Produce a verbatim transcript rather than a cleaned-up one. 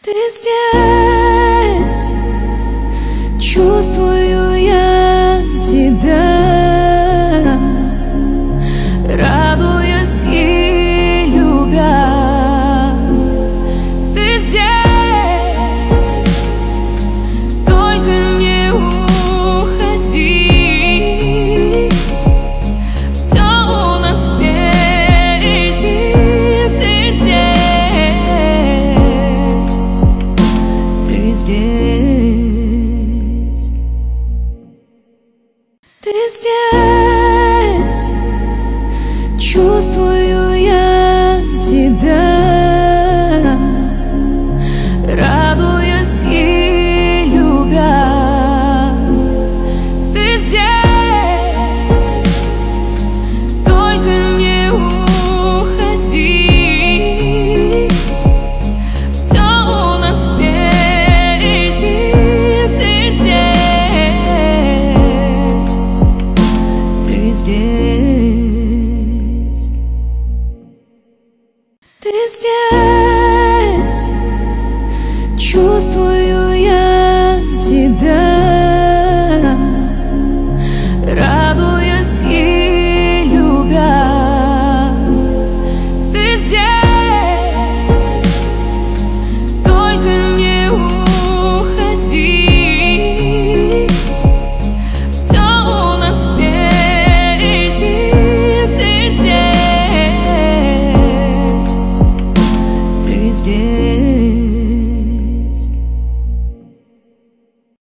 Ты здесь, чувствую я тебя, радуясь и любя. Ты здесь, только не уходи, все у нас впереди. Ты здесь, ты здесь, ты здесь, чувствую я тебя, радуясь и любя. Ты здесь, только не уходи, все у нас впереди. Ты здесь, ты здесь, ты здесь, чувствую